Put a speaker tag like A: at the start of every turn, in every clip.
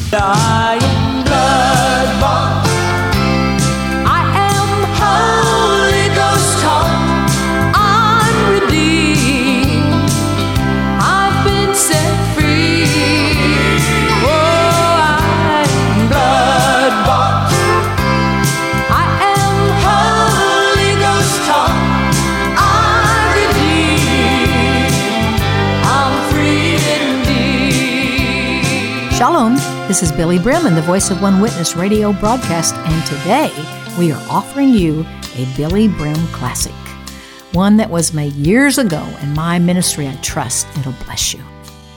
A: I am blood-bought. I am Holy Ghost taught. I'm redeemed. I've been set free. Oh, I am blood-bought. I am Holy Ghost taught. I'm redeemed. I'm free indeed.
B: Shalom. This is Billy Brim and the Voice of One Witness radio broadcast, and today we are offering you a Billy Brim classic, one that was made years ago in my ministry. I trust it'll bless you.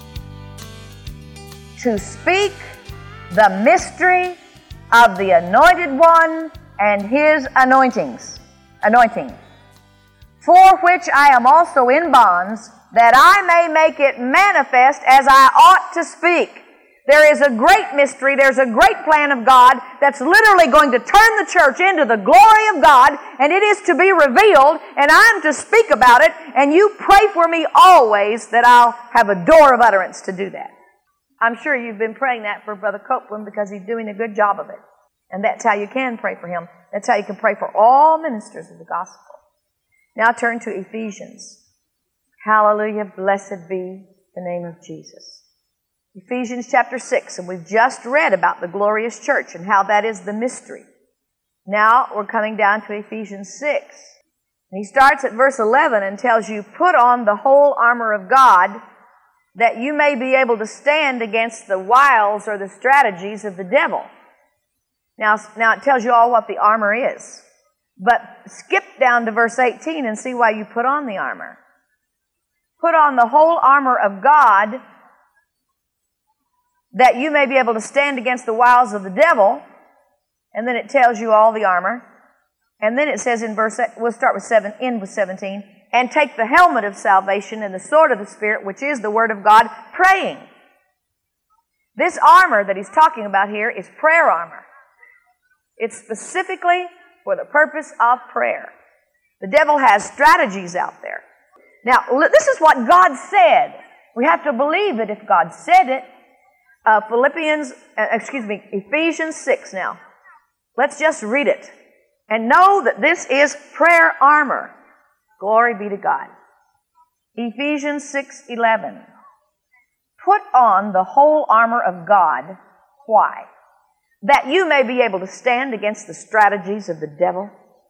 C: To speak the mystery of the Anointed One and His anointing, for which I am also in bonds, that I may make it manifest as I ought to speak. There is a great mystery, there's a great plan of God that's literally going to turn the church into the glory of God, and it is to be revealed, and I'm to speak about it, and you pray for me always that I'll have a door of utterance to do that. I'm sure you've been praying that for Brother Copeland because he's doing a good job of it. And that's how you can pray for him. That's how you can pray for all ministers of the gospel. Now turn to Ephesians. Hallelujah, blessed be the name of Jesus. Ephesians chapter 6, and we've just read about the glorious church and how that is the mystery. Now we're coming down to Ephesians 6. And he starts at verse 11 and tells you, put on the whole armor of God that you may be able to stand against the wiles or the strategies of the devil. Now it tells you all what the armor is. But skip down to verse 18 and see why you put on the armor. Put on the whole armor of God that you may be able to stand against the wiles of the devil. And then it tells you all the armor. And then it says in verse, we'll start with 17, and take the helmet of salvation and the sword of the Spirit, which is the Word of God, praying. This armor that he's talking about here is prayer armor. It's specifically for the purpose of prayer. The devil has strategies out there. Now, this is what God said. We have to believe it if God said it. Ephesians 6 now. Let's just read it. And know that this is prayer armor. Glory be to God. Ephesians 6:11. Put on the whole armor of God. Why? That you may be able to stand against the strategies of the devil.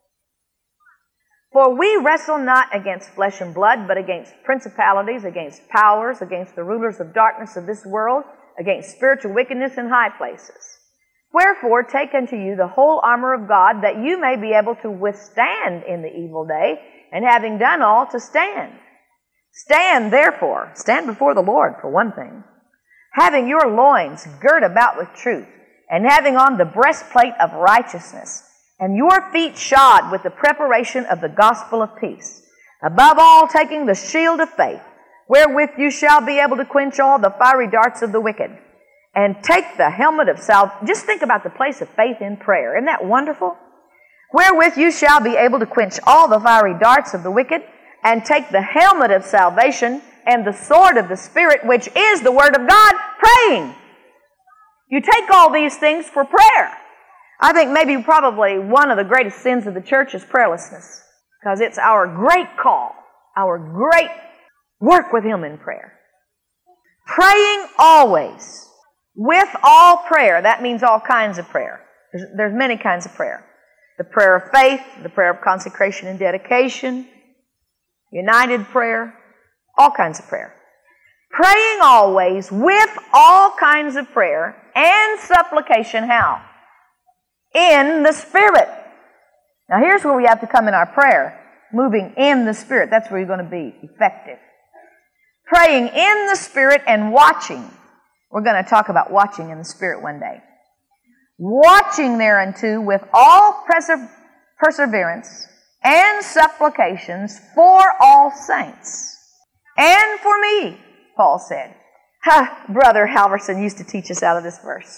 C: For we wrestle not against flesh and blood, but against principalities, against powers, against the rulers of darkness of this world, against spiritual wickedness in high places. Wherefore, take unto you the whole armor of God, that you may be able to withstand in the evil day, and having done all, to stand. Stand, therefore, stand before the Lord, for one thing, having your loins girt about with truth, and having on the breastplate of righteousness, and your feet shod with the preparation of the gospel of peace. Above all, taking the shield of faith, wherewith you shall be able to quench all the fiery darts of the wicked. And take the helmet of salvation. Just think about the place of faith in prayer. Isn't that wonderful? Wherewith you shall be able to quench all the fiery darts of the wicked. And take the helmet of salvation and the sword of the Spirit, which is the Word of God, praying. You take all these things for prayer. I think probably one of the greatest sins of the church is prayerlessness. Because it's our great call, our great work with Him in prayer. Praying always, with all prayer. That means all kinds of prayer. There's many kinds of prayer. The prayer of faith, the prayer of consecration and dedication, united prayer, all kinds of prayer. Praying always with all kinds of prayer and supplication. How? In the Spirit. Now here's where we have to come in our prayer. Moving in the Spirit. That's where you're going to be effective. Praying in the Spirit and watching. We're going to talk about watching in the Spirit one day. Watching thereunto with all perseverance and supplications for all saints. And for me, Paul said. Brother Halverson used to teach us out of this verse.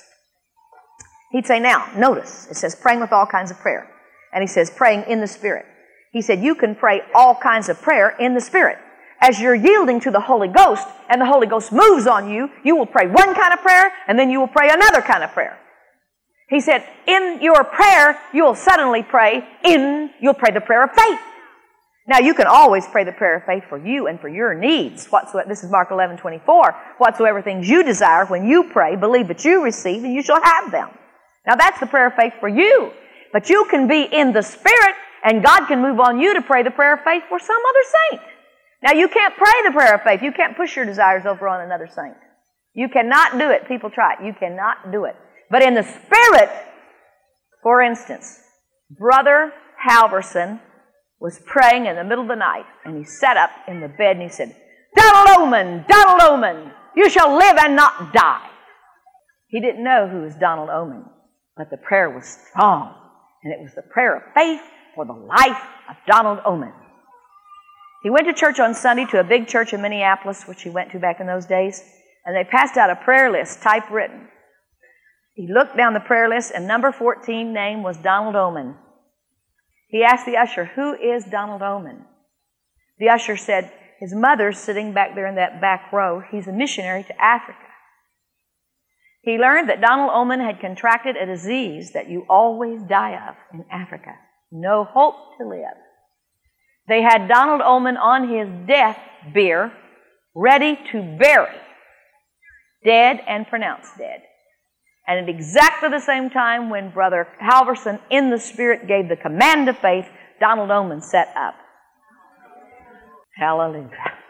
C: He'd say, now, notice, it says praying with all kinds of prayer. And he says praying in the Spirit. He said you can pray all kinds of prayer in the Spirit. as you're yielding to the Holy Ghost and the Holy Ghost moves on you, you will pray one kind of prayer and then you will pray another kind of prayer. He said, in your prayer, you'll suddenly you'll pray the prayer of faith. Now, you can always pray the prayer of faith for you and for your needs. This is Mark 11:24. Whatsoever things you desire, when you pray, believe that you receive and you shall have them. Now, that's the prayer of faith for you. But you can be in the Spirit and God can move on you to pray the prayer of faith for some other saint. Now, you can't pray the prayer of faith. You can't push your desires over on another saint. You cannot do it. People try it. You cannot do it. But in the Spirit, for instance, Brother Halverson was praying in the middle of the night, and he sat up in the bed and he said, Donald Oman, you shall live and not die. He didn't know who was Donald Oman, but the prayer was strong, and it was the prayer of faith for the life of Donald Oman. He went to church on Sunday, to a big church in Minneapolis, which he went to back in those days, and they passed out a prayer list, typewritten. He looked down the prayer list, and number 14 name was Donald Oman. He asked the usher, who is Donald Oman? The usher said, his mother's sitting back there in that back row. He's a missionary to Africa. He learned that Donald Oman had contracted a disease that you always die of in Africa. No hope to live. They had Donald Oman on his death bier, ready to bury, dead and pronounced dead. And at exactly the same time when Brother Halverson in the Spirit gave the command of faith, Donald Oman sat up. Hallelujah.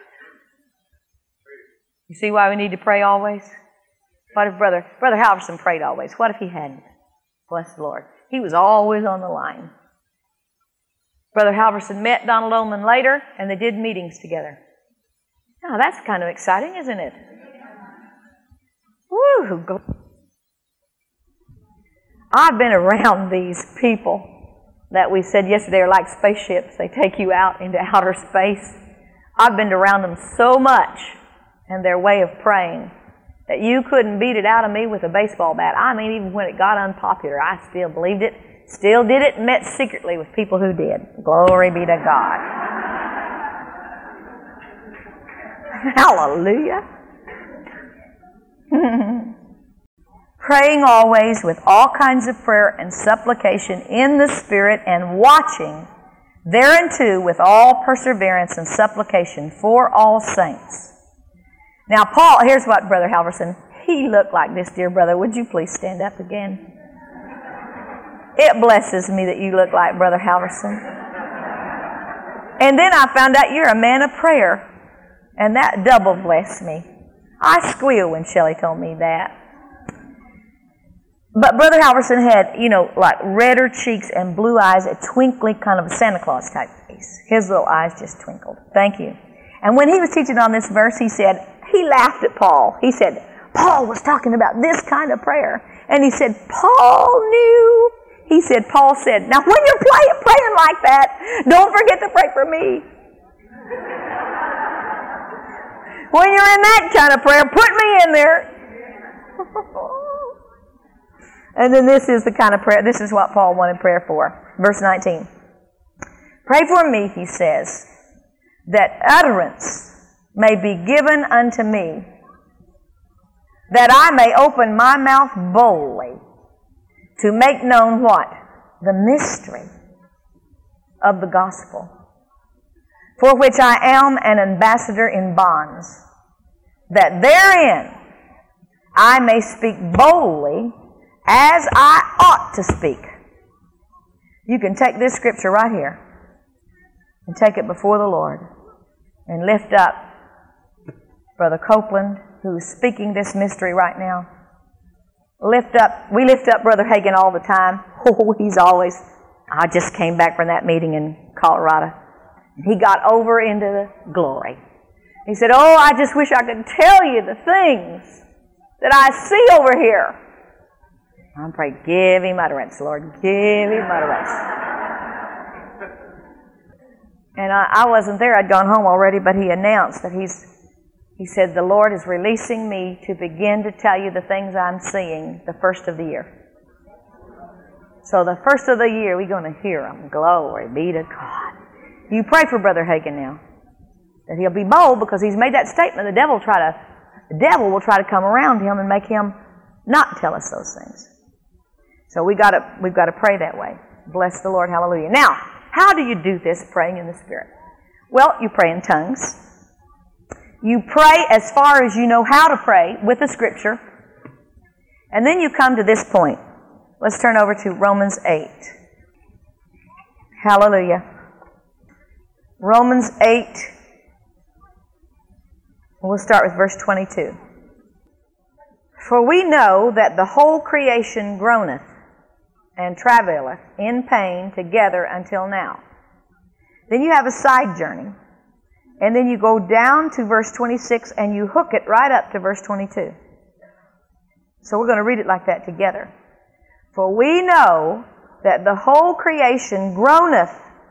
C: You see why we need to pray always? What if Brother Halverson prayed always? What if he hadn't? Bless the Lord. He was always on the line. Brother Halverson met Donald Oman later, and they did meetings together. Now, that's kind of exciting, isn't it? Woo! I've been around these people that we said yesterday are like spaceships. They take you out into outer space. I've been around them so much and their way of praying that you couldn't beat it out of me with a baseball bat. I mean, even when it got unpopular, I still believed it, still did it, and met secretly with people who did. Glory be to God. Hallelujah. Praying always with all kinds of prayer and supplication in the Spirit, and watching thereunto with all perseverance and supplication for all saints. Now, Paul, here's what Brother Halverson, he looked like this, dear brother. Would you please stand up again? It blesses me that you look like Brother Halverson. And then I found out you're a man of prayer, and that double blessed me. I squealed when Shelley told me that. But Brother Halverson had, like redder cheeks and blue eyes, a twinkly kind of a Santa Claus type face. His little eyes just twinkled. Thank you. And when he was teaching on this verse, he laughed at Paul. He said, Paul was talking about this kind of prayer. And he said, Paul knew. Paul said, now when you're praying like that, don't forget to pray for me. When you're in that kind of prayer, put me in there. And then this is the kind of prayer, this is what Paul wanted prayer for. Verse 19. Pray for me, he says, that utterance may be given unto me, that I may open my mouth boldly to make known what? The mystery of the gospel, for which I am an ambassador in bonds, that therein I may speak boldly as I ought to speak. You can take this scripture right here and take it before the Lord and lift up Brother Copeland, who is speaking this mystery right now. We lift up Brother Hagin all the time. I just came back from that meeting in Colorado. He got over into the glory. He said, I just wish I could tell you the things that I see over here. I'm praying, give him utterance, Lord. Give him utterance. And I wasn't there. I'd gone home already, but he announced that he said, the Lord is releasing me to begin to tell you the things I'm seeing the first of the year. So the first of the year, we're going to hear them. Glory be to God. You pray for Brother Hagin now. That he'll be bold because he's made that statement. The devil will try to come around him and make him not tell us those things. So we've got to pray that way. Bless the Lord. Hallelujah. Now, how do you do this, praying in the Spirit? Well, you pray in tongues. You pray as far as you know how to pray with the Scripture. And then you come to this point. Let's turn over to Romans 8. Hallelujah. Romans 8. We'll start with verse 22. For we know that the whole creation groaneth and travaileth in pain together until now. Then you have a side journey. And then you go down to verse 26 and you hook it right up to verse 22. So we're going to read it like that together. For we know that the whole creation groaneth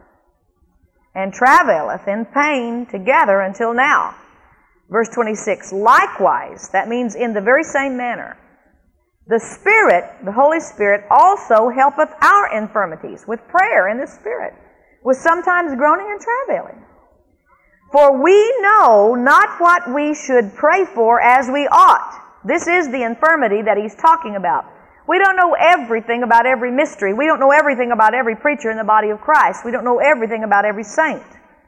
C: and travaileth in pain together until now. Verse 26, likewise, that means in the very same manner, the Spirit, the Holy Spirit, also helpeth our infirmities with prayer in the Spirit, with sometimes groaning and travailing. For we know not what we should pray for as we ought. This is the infirmity that he's talking about. We don't know everything about every mystery. We don't know everything about every preacher in the body of Christ. We don't know everything about every saint.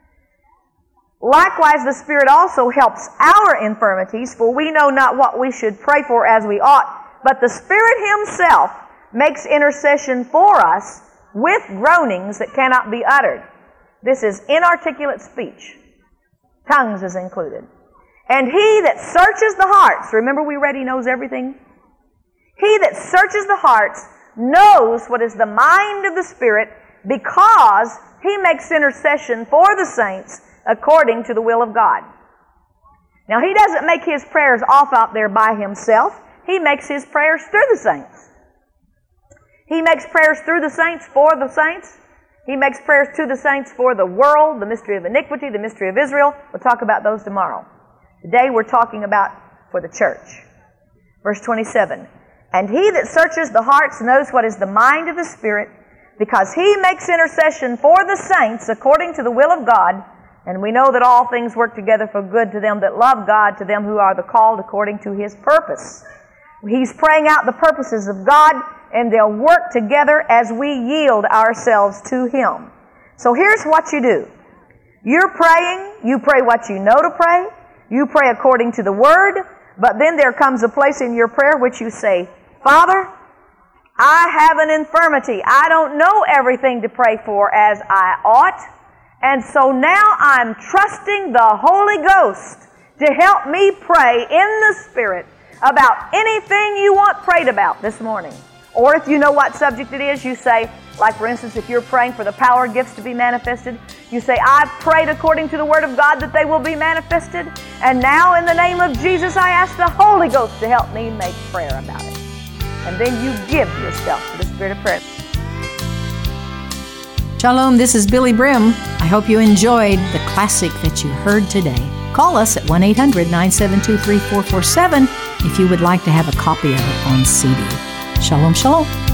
C: Likewise, the Spirit also helps our infirmities, for we know not what we should pray for as we ought. But the Spirit Himself makes intercession for us with groanings that cannot be uttered. This is inarticulate speech. Tongues is included. And He that searches the hearts, remember we read He knows everything? He that searches the hearts knows what is the mind of the Spirit, because He makes intercession for the saints according to the will of God. Now, He doesn't make His prayers off out there by Himself. He makes His prayers through the saints. He makes prayers through the saints for the saints. He makes prayers to the saints for the world, the mystery of iniquity, the mystery of Israel. We'll talk about those tomorrow. Today we're talking about for the church. Verse 27. And He that searches the hearts knows what is the mind of the Spirit, because He makes intercession for the saints according to the will of God. And we know that all things work together for good to them that love God, to them who are the called according to His purpose. He's praying out the purposes of God, and they'll work together as we yield ourselves to Him. So here's what you do. You're praying, you pray what you know to pray, you pray according to the Word, but then there comes a place in your prayer which you say, Father, I have an infirmity. I don't know everything to pray for as I ought, and so now I'm trusting the Holy Ghost to help me pray in the Spirit about anything you want prayed about this morning. Or if you know what subject it is, you say, like for instance, if you're praying for the power gifts to be manifested, you say, I've prayed according to the Word of God that they will be manifested, and now in the name of Jesus I ask the Holy Ghost to help me make prayer about it. And then you give yourself to the Spirit of prayer.
B: Shalom, this is Billy Brim. I hope you enjoyed the classic that you heard today. Call us at 1-800-972-3447 if you would like to have a copy of it on CD. Shalom, shalom.